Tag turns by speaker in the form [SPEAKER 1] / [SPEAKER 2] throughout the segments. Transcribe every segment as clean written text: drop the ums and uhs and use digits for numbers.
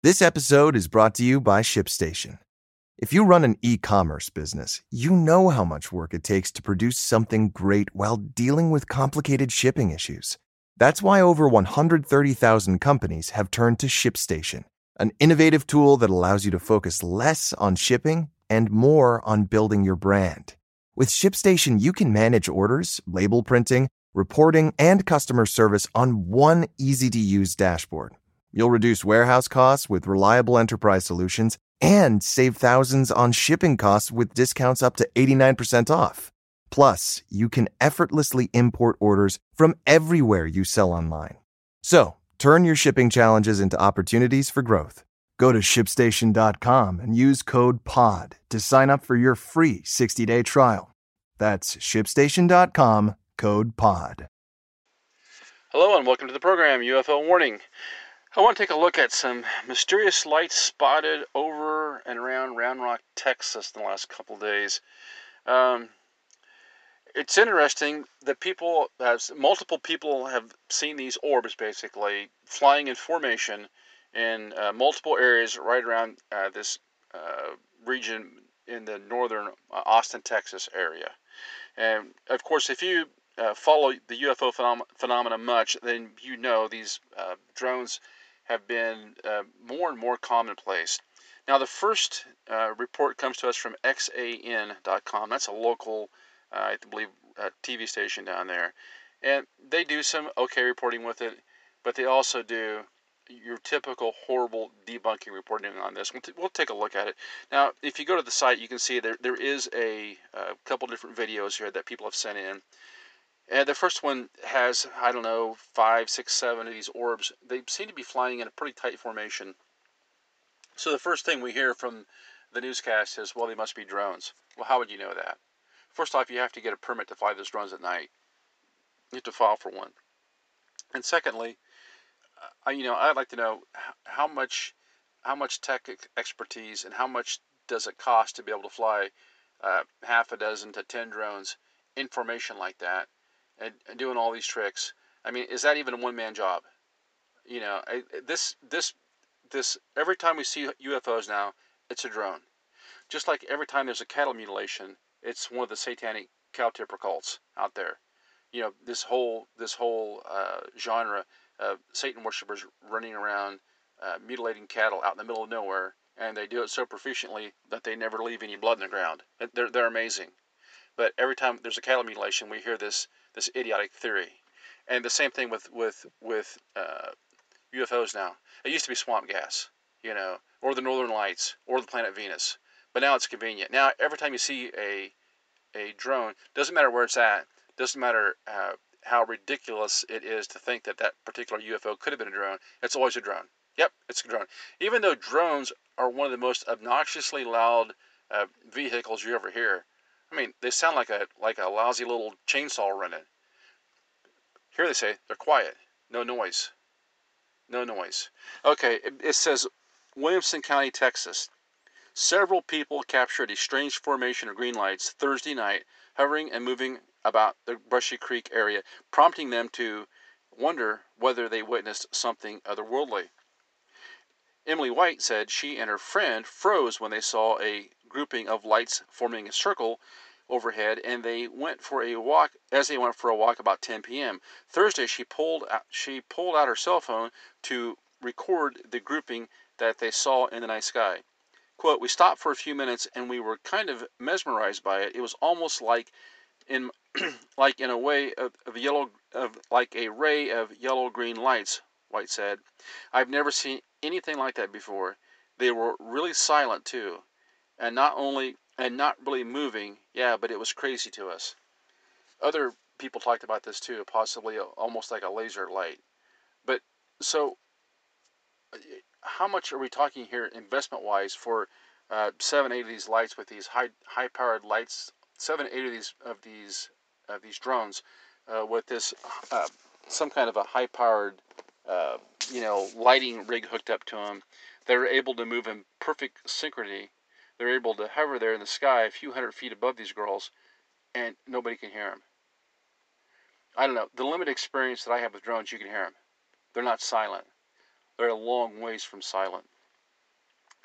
[SPEAKER 1] This episode is brought to you by ShipStation. If you run an e-commerce business, you know how much work it takes to produce something great while dealing with complicated shipping issues. That's why over 130,000 companies have turned to ShipStation, an innovative tool that allows you to focus less on shipping and more on building your brand. With ShipStation, you can manage orders, label printing, reporting, and customer service on one easy-to-use dashboard. You'll reduce warehouse costs with reliable enterprise solutions and save thousands on shipping costs with discounts up to 89% off. Plus, you can effortlessly import orders from everywhere you sell online. So, turn your shipping challenges into opportunities for growth. Go to ShipStation.com and use code POD to sign up for your free 60-day trial. That's ShipStation.com, code POD.
[SPEAKER 2] Hello and welcome to the program, UFO Warning. I want to take a look at some mysterious lights spotted over and around Round Rock, Texas in the last couple days. It's interesting that multiple people have seen these orbs basically flying in formation in multiple areas right around this region in the northern Austin, Texas area. And of course, if you follow the UFO phenomena much, then you know these drones have been more and more commonplace. Now, the first report comes to us from XAN.com. That's a local, I believe, TV station down there. And they do some okay reporting with it, but they also do your typical horrible debunking reporting on this. We'll take a look at it. Now, if you go to the site, you can see there is a couple different videos here that people have sent in. And the first one has, 5, 6, 7 of these orbs. They seem to be flying in a pretty tight formation. So the first thing we hear from the newscast is, well, they must be drones. Well, how would you know that? First off, you have to get a permit to fly those drones at night. You have to file for one. And secondly, I'd like to know how much tech expertise and how much does it cost to be able to fly half a dozen to 10 drones in formation like that and doing all these tricks. I mean, is that even a one-man job? This every time we see UFOs now, it's a drone. Just like every time there's a cattle mutilation, it's one of the satanic cow tipper cults out there. This whole genre of Satan worshippers running around mutilating cattle out in the middle of nowhere, and they do it so proficiently that they never leave any blood in the ground. They're amazing. But every time there's a cattle mutilation, we hear this idiotic theory. And the same thing with UFOs now. It used to be swamp gas, or the Northern Lights, or the planet Venus. But now it's convenient. Now every time you see a drone, doesn't matter where it's at, doesn't matter how ridiculous it is to think that particular UFO could have been a drone, it's always a drone. Yep, it's a drone. Even though drones are one of the most obnoxiously loud vehicles you ever hear. I mean, they sound like a lousy little chainsaw running. Here they say they're quiet, no noise. No noise. Okay, it says Williamson County, Texas. Several people captured a strange formation of green lights Thursday night, hovering and moving about the Brushy Creek area, prompting them to wonder whether they witnessed something otherworldly. Emily White said she and her friend froze when they saw a grouping of lights forming a circle overhead, and they went for a walk about 10 p.m. Thursday, she pulled out her cell phone to record the grouping that they saw in the night sky. Quote, "We stopped for a few minutes and we were kind of mesmerized by it. It was almost like in a way of yellow, like a ray of yellow-green lights," White said. "I've never seen anything like that before. They were really silent too, and not really moving. Yeah, but it was crazy to us." Other people talked about this too, possibly almost like a laser light. But so, how much are we talking here investment-wise for 7, 8 of these lights with these high-powered lights? 7, 8 of these drones with this some kind of a high-powered lighting rig hooked up to them. They're able to move in perfect synchrony. They're able to hover there in the sky a few hundred feet above these girls, and nobody can hear them. I don't know. The limited experience that I have with drones, you can hear them. They're not silent. They're a long ways from silent.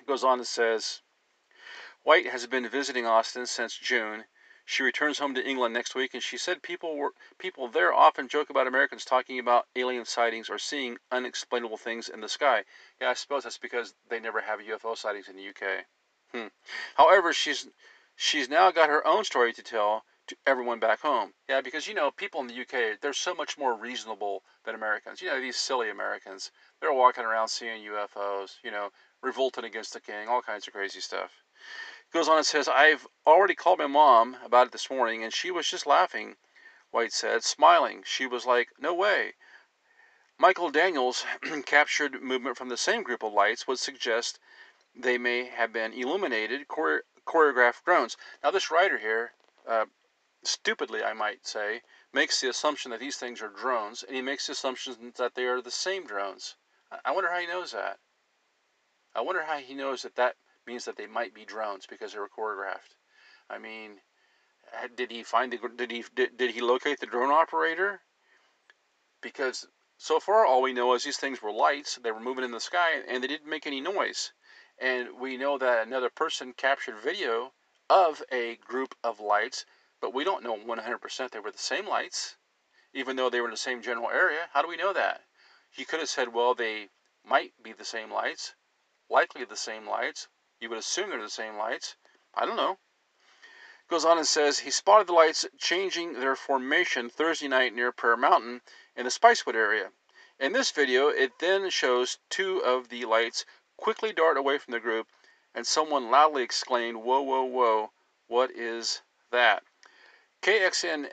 [SPEAKER 2] Goes on and says, White has been visiting Austin since June. She returns home to England next week, and she said people there often joke about Americans talking about alien sightings or seeing unexplainable things in the sky. Yeah, I suppose that's because they never have UFO sightings in the UK. However, she's now got her own story to tell to everyone back home. Yeah, because people in the UK, they're so much more reasonable than Americans. These silly Americans, they're walking around seeing UFOs, revolting against the king, all kinds of crazy stuff. Goes on and says, I've already called my mom about it this morning, and she was just laughing, White said, smiling. She was like, no way. Michael Daniels' captured movement from the same group of lights would suggest they may have been illuminated, choreographed drones. Now, this writer here, stupidly I might say, makes the assumption that these things are drones, and he makes the assumption that they are the same drones. I wonder how he knows that. I wonder how he knows that means that they might be drones because they were choreographed. I mean, did he locate the drone operator? Because so far all we know is these things were lights. They were moving in the sky and they didn't make any noise. And we know that another person captured video of a group of lights, but we don't know 100% they were the same lights, even though they were in the same general area. How do we know that? He could have said, well, they might be the same lights, likely the same lights. You would assume they're the same lights. I don't know. Goes on and says he spotted the lights changing their formation Thursday night near Prayer Mountain in the Spicewood area. In this video, it then shows two of the lights quickly dart away from the group, and someone loudly exclaimed, whoa, whoa, whoa, what is that? KXAN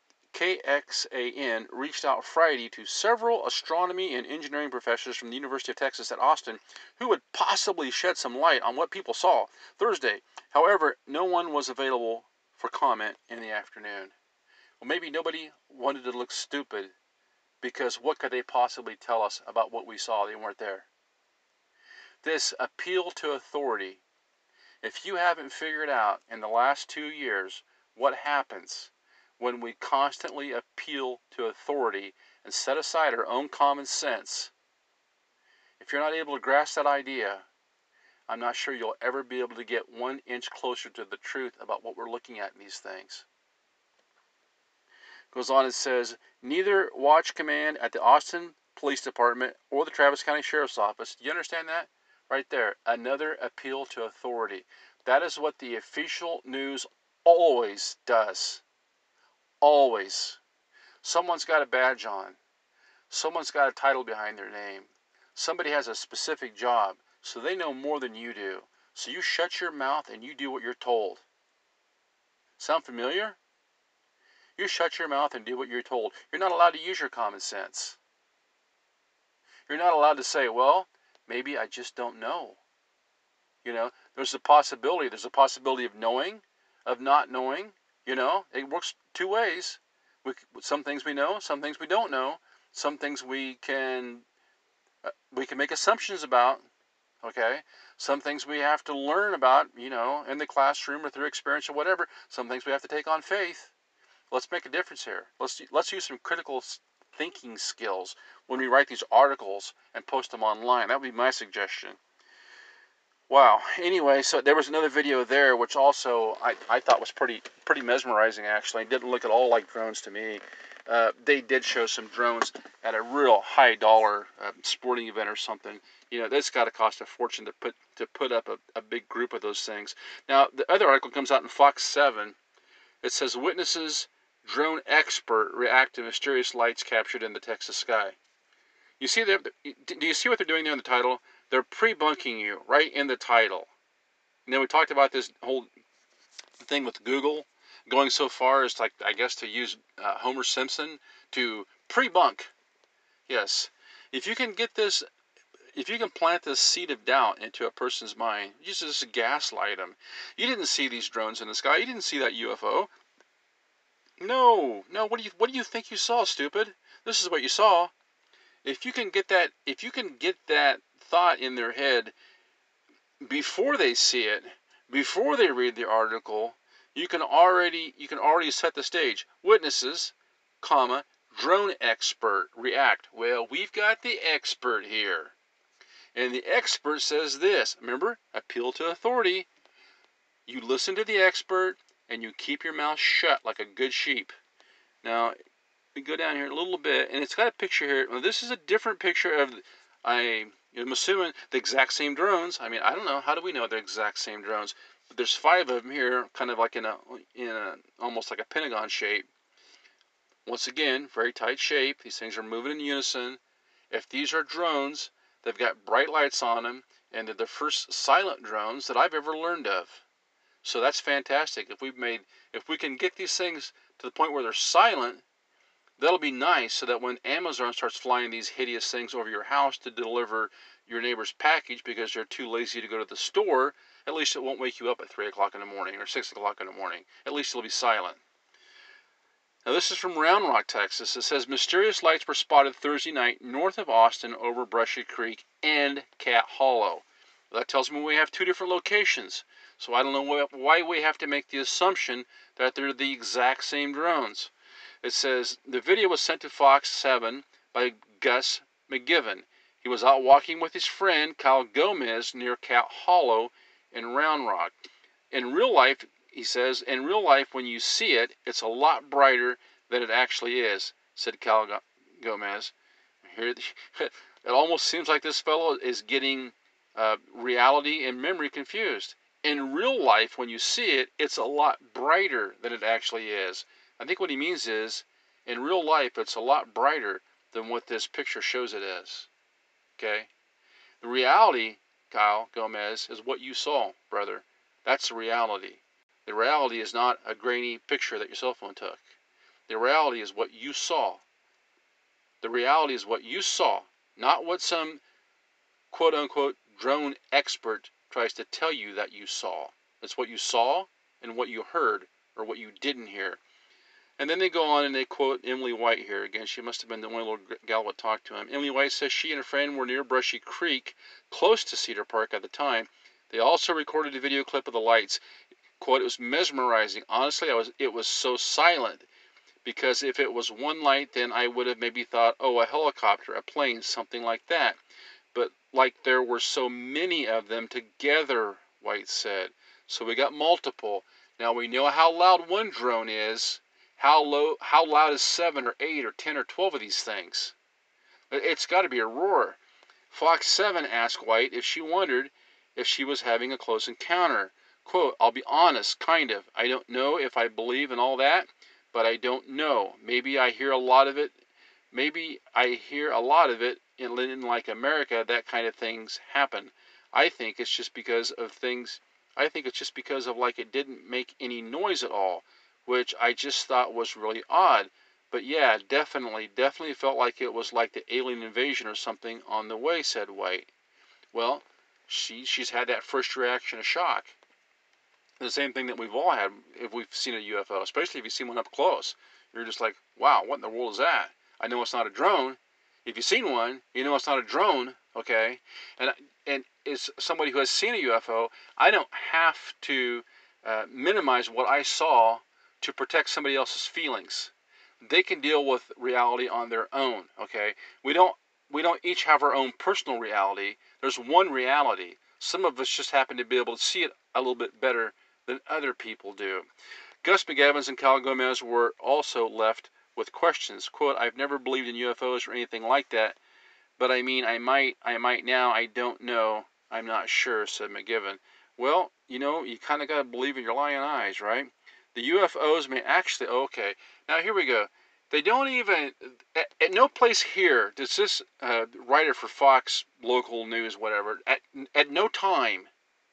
[SPEAKER 2] reached out Friday to several astronomy and engineering professors from the University of Texas at Austin who would possibly shed some light on what people saw Thursday. However, no one was available for comment in the afternoon. Well, maybe nobody wanted to look stupid, because what could they possibly tell us about what we saw? They weren't there. This appeal to authority. If you haven't figured out in the last 2 years what happens when we constantly appeal to authority and set aside our own common sense, if you're not able to grasp that idea, I'm not sure you'll ever be able to get 1 inch closer to the truth about what we're looking at in these things. Goes on and says, neither Watch Command at the Austin Police Department or the Travis County Sheriff's Office, do you understand that? Right there, another appeal to authority. That is what the official news always does. Always. Someone's got a badge on. Someone's got a title behind their name. Somebody has a specific job, so they know more than you do. So you shut your mouth and you do what you're told. Sound familiar? You shut your mouth and do what you're told. You're not allowed to use your common sense. You're not allowed to say, well, maybe I just don't know. There's a possibility. There's a possibility of knowing, of not knowing. It works two ways. Some things we know, some things we don't know. Some things we can make assumptions about. Okay? Some things we have to learn about, in the classroom or through experience or whatever. Some things we have to take on faith. Let's make a difference here. Let's use some critical thinking skills when we write these articles and post them online. That would be my suggestion. Wow. Anyway, so there was another video there, which also I thought was pretty mesmerizing, actually. It didn't look at all like drones to me. They did show some drones at a real high dollar sporting event or something. That's got to cost a fortune to put up a big group of those things. Now, the other article comes out in Fox 7. It says, witnesses drone expert react to mysterious lights captured in the Texas sky. You see do you see what they're doing there in the title? They're pre-bunking you right in the title. And then we talked about this whole thing with Google going so far as, like, I guess, to use Homer Simpson to pre-bunk. Yes. If you can plant this seed of doubt into a person's mind, you just gaslight them. You didn't see these drones in the sky. You didn't see that UFO. No. What do you think you saw, stupid? This is what you saw. If you can get that thought in their head before they see it, before they read the article, you can already set the stage. Witnesses, drone expert react. Well, we've got the expert here. And the expert says this. Remember, appeal to authority. You listen to the expert and you keep your mouth shut like a good sheep. Now, we go down here a little bit, and it's got a picture here. Well, this is a different picture of, I'm assuming, the exact same drones. I mean, I don't know. How do we know they're exact same drones? But there's 5 of them here, kind of like in a almost like a pentagon shape. Once again, very tight shape. These things are moving in unison. If these are drones, they've got bright lights on them, and they're the first silent drones that I've ever learned of. So that's fantastic. If we can get these things to the point where they're silent, that'll be nice, so that when Amazon starts flying these hideous things over your house to deliver your neighbor's package because they're too lazy to go to the store, at least it won't wake you up at 3 o'clock in the morning or 6 o'clock in the morning. At least it'll be silent. Now this is from Round Rock, Texas. It says, mysterious lights were spotted Thursday night north of Austin over Brushy Creek and Cat Hollow. That tells me we have 2 different locations. So I don't know why we have to make the assumption that they're the exact same drones. It says, the video was sent to Fox 7 by Gus McGivern. He was out walking with his friend Kyle Gomez near Cat Hollow in Round Rock. In real life, he says, in real life, when you see it, it's a lot brighter than it actually is, said Kyle Gomez. Here, it almost seems like this fellow is getting reality and memory confused. In real life, when you see it, it's a lot brighter than it actually is. I think what he means is, in real life, it's a lot brighter than what this picture shows it as. Okay? The reality, Kyle Gomez, is what you saw, brother. That's the reality. The reality is not a grainy picture that your cell phone took. The reality is what you saw. The reality is what you saw, not what some quote-unquote drone expert tries to tell you that you saw. It's what you saw and what you heard, or what you didn't hear. And then they go on and they quote Emily White here. Again, she must have been the only little gal that talked to him. Emily White says she and a friend were near Brushy Creek, close to Cedar Park at the time. They also recorded a video clip of the lights. Quote, it was mesmerizing. Honestly, it was so silent, because if it was one light, then I would have maybe thought, oh, a helicopter, a plane, something like that. But like there were so many of them together, White said. So we got multiple. Now we know how loud one drone is. How loud is 7 or 8 or 10 or 12 of these things? It's got to be a roar. Fox 7 asked White if she wondered if she was having a close encounter. Quote, I'll be honest, kind of. I don't know if I believe in all that, but I don't know. Maybe I hear a lot of it. In like America, that kind of things happen. I think it's just because of like it didn't make any noise at all, which I just thought was really odd. But yeah, definitely felt like it was like the alien invasion or something on the way, said White. Well, she's had that first reaction of shock. The same thing that we've all had if we've seen a UFO, especially if you see one up close. You're just like, wow, what in the world is that? I know it's not a drone. If you've seen one, you know it's not a drone, okay? And as somebody who has seen a UFO, I don't have to minimize what I saw to protect somebody else's feelings. They can deal with reality on their own, okay? We don't each have our own personal reality. There's one reality. Some of us just happen to be able to see it a little bit better than other people do. Gus McGivern and Kyle Gomez were also left with questions. Quote, I've never believed in UFOs or anything like that, but I mean, I might now. I don't know. I'm not sure, said McGivern. Well, you kind of got to believe in your lying eyes, right? The UFOs may actually, okay, now here we go. They don't even, at no place here does this writer for Fox local news, whatever, at no time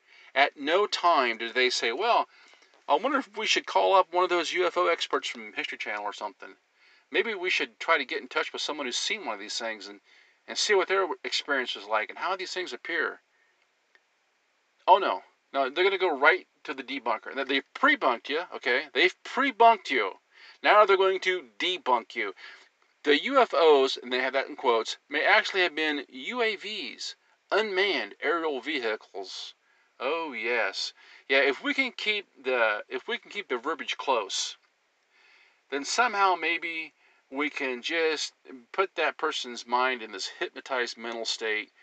[SPEAKER 2] do they say, well, I wonder if we should call up one of those UFO experts from History Channel or something. Maybe we should try to get in touch with someone who's seen one of these things and see what their experience is like and how these things appear. Oh, no, they're going to go right to the debunker. They've pre-bunked you, okay? They've pre-bunked you. Now they're going to debunk you. The UFOs, and they have that in quotes, may actually have been UAVs, unmanned aerial vehicles. Oh yes, yeah. If we can keep the verbiage close, then somehow maybe we can just put that person's mind in this hypnotized mental state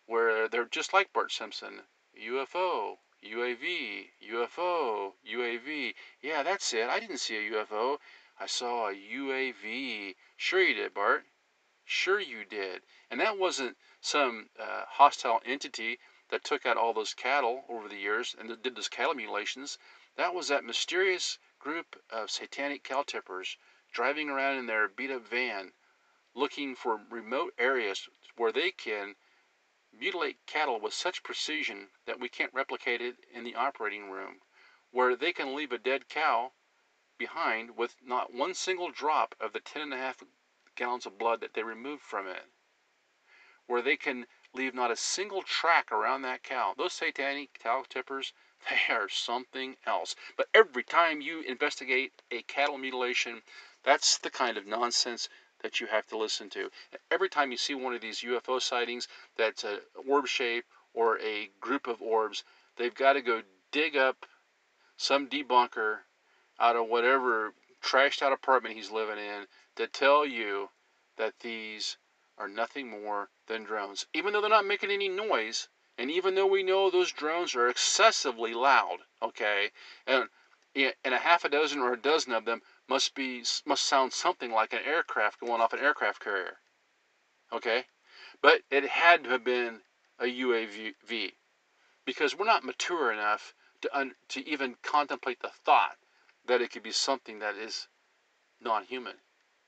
[SPEAKER 2] where they're just like Bart Simpson. UFO, UAV, UFO, UAV. Yeah, that's it. I didn't see a UFO. I saw a UAV. Sure you did, Bart. Sure you did. And that wasn't some hostile entity that took out all those cattle over the years and did those cattle mutilations. That was that mysterious group of satanic cow tippers driving around in their beat-up van looking for remote areas where they can mutilate cattle with such precision that we can't replicate it in the operating room, where they can leave a dead cow behind with not one single drop of the 10.5 gallons of blood that they removed from it, where they can leave not a single track around that cow. Those satanic cow tippers, they are something else. But every time you investigate a cattle mutilation, that's the kind of nonsense that you have to listen to. Every time you see one of these UFO sightings that's an orb shape or a group of orbs, they've got to go dig up some debunker out of whatever trashed out apartment he's living in to tell you that these are nothing more than drones. Even though they're not making any noise, and even though we know those drones are excessively loud, okay, and a half a dozen or a dozen of them must sound something like an aircraft going off an aircraft carrier, okay, but it had to have been a UAV because we're not mature enough to even contemplate the thought that it could be something that is non-human.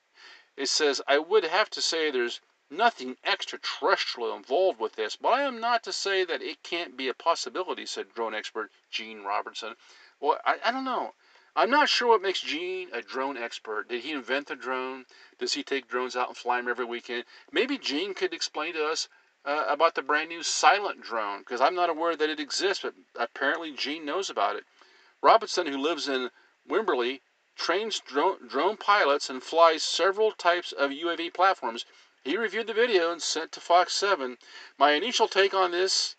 [SPEAKER 2] It says, I would have to say there's nothing extraterrestrial involved with this, but I am not to say that it can't be a possibility, said drone expert Gene Robertson. Well, I don't know. I'm not sure what makes Gene a drone expert. Did he invent the drone? Does he take drones out and fly them every weekend? Maybe Gene could explain to us about the brand new silent drone, because I'm not aware that it exists, but apparently Gene knows about it. Robinson, who lives in Wimberley, trains drone pilots and flies several types of UAV platforms. He reviewed the video and sent to Fox 7. My initial take on this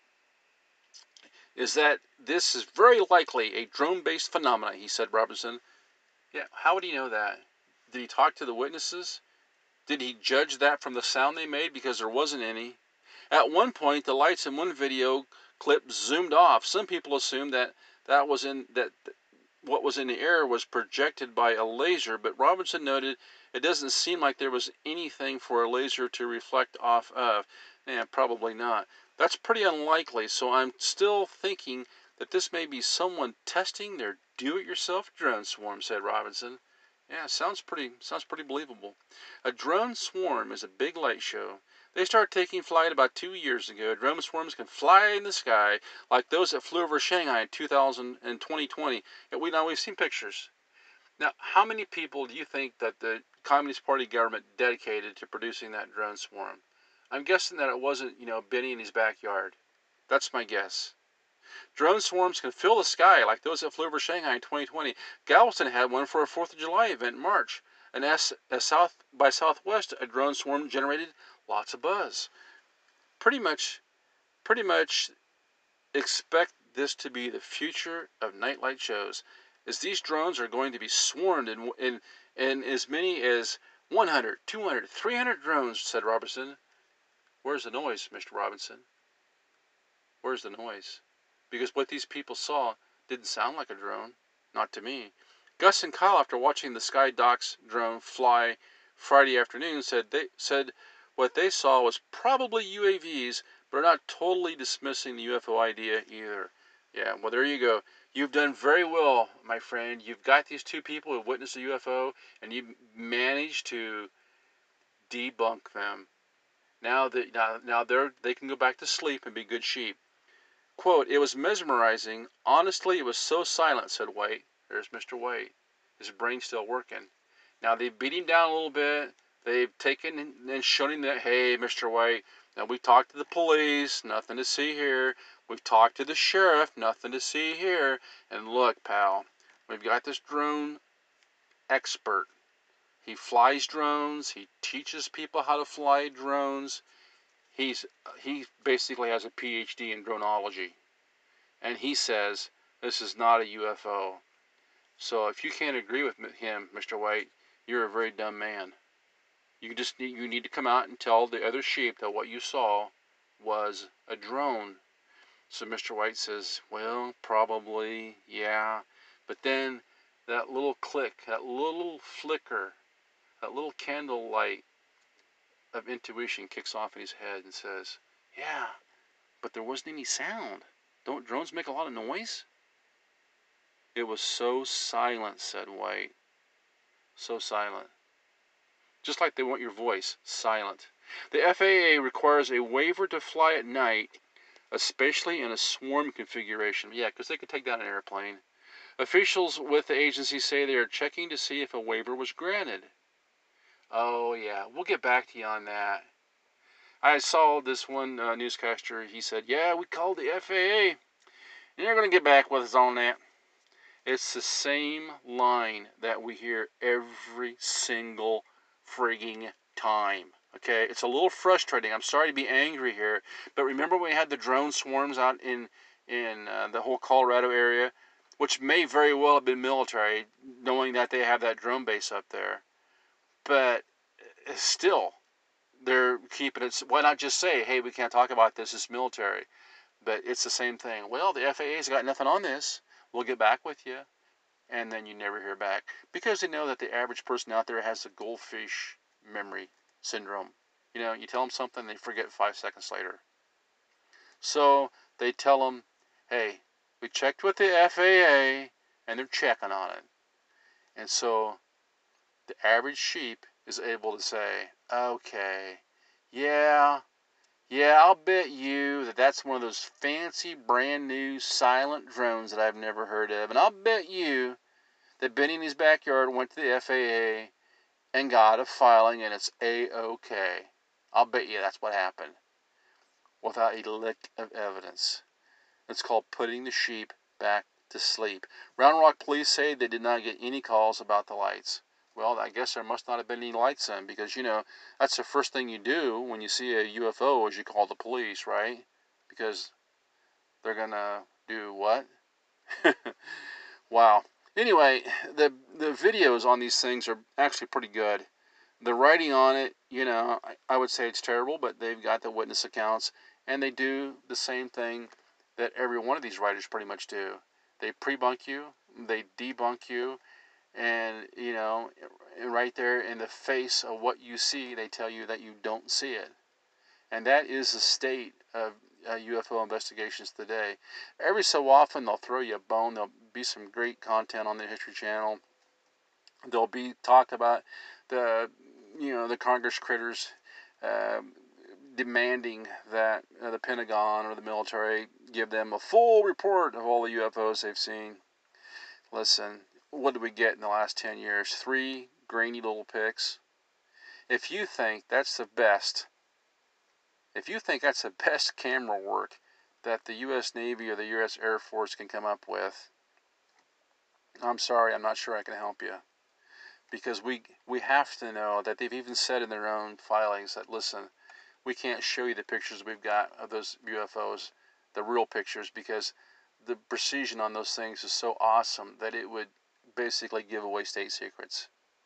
[SPEAKER 2] is that this is very likely a drone-based phenomenon, he said, Robinson. Yeah, how would he know that? Did he talk to the witnesses? Did he judge that from the sound they made because there wasn't any? At one point, the lights in one video clip zoomed off. Some people assumed that what was in the air was projected by a laser, but Robinson noted it doesn't seem like there was anything for a laser to reflect off of. Probably not. That's pretty unlikely, so I'm still thinking that this may be someone testing their do-it-yourself drone swarm, said Robinson. Yeah, sounds pretty believable. A drone swarm is a big light show. They started taking flight about 2 years ago. Drone swarms can fly in the sky like those that flew over Shanghai in 2000 and 2020. We've seen pictures. Now, how many people do you think that the Communist Party government dedicated to producing that drone swarm? I'm guessing that it wasn't, Benny in his backyard. That's my guess. Drone swarms can fill the sky like those that flew over Shanghai in 2020. Galveston had one for a 4th of July event in March. And as South by Southwest, a drone swarm generated lots of buzz. Pretty much expect this to be the future of nightlight shows, as these drones are going to be swarmed in as many as 100, 200, 300 drones, said Robertson. Where's the noise, Mr. Robinson? Where's the noise? Because what these people saw didn't sound like a drone. Not to me. Gus and Kyle, after watching the SkyDocs drone fly Friday afternoon, said what they saw was probably UAVs, but are not totally dismissing the UFO idea either. Yeah, well, there you go. You've done very well, my friend. You've got these two people who witnessed a UFO, and you managed to debunk them. Now they can go back to sleep and be good sheep. Quote, it was mesmerizing. Honestly, it was so silent, said White. There's Mr. White. His brain's still working. Now, they've beat him down a little bit. They've taken and shown him that, hey, Mr. White, now we've talked to the police, nothing to see here. We've talked to the sheriff, nothing to see here. And look, pal, we've got this drone expert. He flies drones. He teaches people how to fly drones. He basically has a PhD in dronology. And he says this is not a UFO. So if you can't agree with him, Mr. White, you're a very dumb man. You need to come out and tell the other sheep that what you saw was a drone. So Mr. White says, well, probably, yeah. But then that little click, that little flicker, that little candle light of intuition kicks off in his head and says, yeah, but there wasn't any sound. Don't drones make a lot of noise? It was so silent, said White. So silent. Just like they want your voice, silent. The FAA requires a waiver to fly at night, especially in a swarm configuration. Yeah, because they could take down an airplane. Officials with the agency say they are checking to see if a waiver was granted. Oh, yeah, we'll get back to you on that. I saw this one newscaster. He said, yeah, we called the FAA, and they're going to get back with us on that. It's the same line that we hear every single frigging time. Okay, it's a little frustrating. I'm sorry to be angry here, but remember when we had the drone swarms out in the whole Colorado area, which may very well have been military, knowing that they have that drone base up there. But still, they're keeping it. Why not just say, hey, we can't talk about this, it's military? But it's the same thing. Well, the FAA's got nothing on this. We'll get back with you. And then you never hear back. Because they know that the average person out there has the goldfish memory syndrome. You know, you tell them something, they forget 5 seconds later. So they tell them, hey, we checked with the FAA, and they're checking on it. And so the average sheep is able to say, okay, yeah, I'll bet you that that's one of those fancy, brand new, silent drones that I've never heard of. And I'll bet you that Benny in his backyard went to the FAA and got a filing, and it's A-OK. I'll bet you that's what happened. Without a lick of evidence. It's called putting the sheep back to sleep. Round Rock police say they did not get any calls about the lights. Well, I guess there must not have been any lights then, because, you know, that's the first thing you do when you see a UFO is you call the police, right? Because they're going to do what? Wow. Anyway, the videos on these things are actually pretty good. The writing on it, you know, I would say it's terrible, but they've got the witness accounts, and they do the same thing that every one of these writers pretty much do. They pre-bunk you, they debunk you, and, you know, right there in the face of what you see, they tell you that you don't see it. And that is the state of UFO investigations today. Every so often, they'll throw you a bone. There'll be some great content on the History Channel. There'll be talk about the, you know, the Congress critters demanding that the Pentagon or the military give them a full report of all the UFOs they've seen. Listen, what did we get in the last 10 years? 3 grainy little pics. If you think that's the best camera work that the U.S. Navy or the U.S. Air Force can come up with, I'm sorry, I'm not sure I can help you. Because we have to know that they've even said in their own filings that, listen, we can't show you the pictures we've got of those UFOs, the real pictures, because the precision on those things is so awesome that it would basically give away state secrets.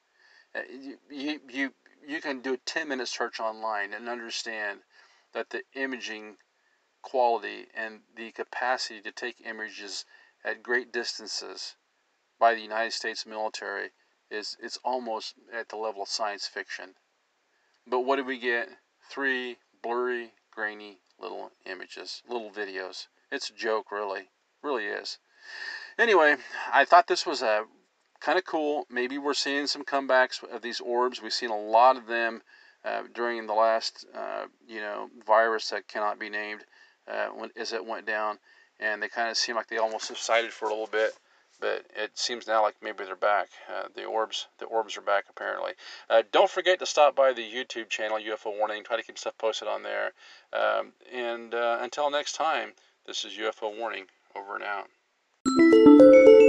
[SPEAKER 2] You can do a 10-minute search online and understand that the imaging quality and the capacity to take images at great distances by the United States military it's almost at the level of science fiction. But what did we get? 3 blurry, grainy little images, little videos. It's a joke, really. Really is. Anyway, I thought this was a kind of cool. Maybe we're seeing some comebacks of these orbs. We've seen a lot of them during the last, virus that cannot be named as it went down. And they kind of seem like they almost subsided for a little bit. But it seems now like maybe they're back. The orbs are back apparently. Don't forget to stop by the YouTube channel UFO Warning. Try to keep stuff posted on there. And until next time, this is UFO Warning. Over and out.